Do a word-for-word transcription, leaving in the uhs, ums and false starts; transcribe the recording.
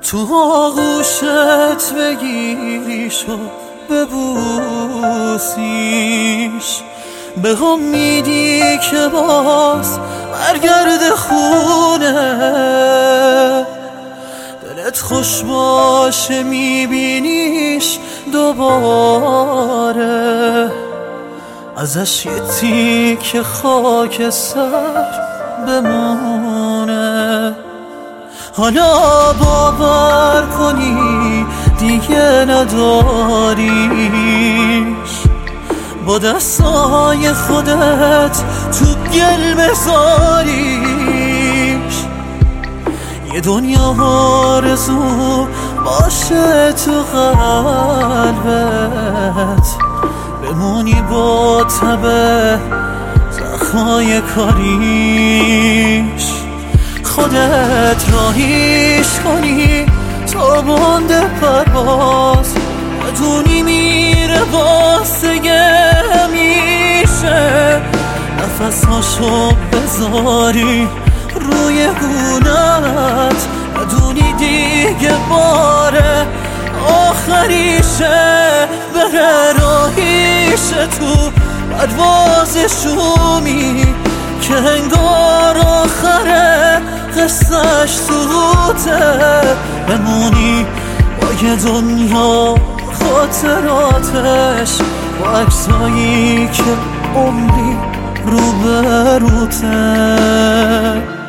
تو آغوشت بگیریش و ببوسیش، به امیدی که باز برگرد خونه. دلت خوش باشه میبینیش دوباره، ازش یه تیکه خاک سر بمونه. حالا باور کنی دیگه نداریش، با دستای خودت تو گل بذاریش. یه دنیا آرزو باشه تو قلبت، بمونی با تب زخمای کاریش. خودت راهیش کنی تا بند پرواز، بدونی میره واسه همیشه. نفساشو بذاری روی گونت، بدونی دیگه باره آخریشه. بره راهیشه تو پرواز شومی، که انگار آخره قصهش سقوطه. بمونی با یه دنیا خاطراتش، با عکسایی که عمری رو به روته.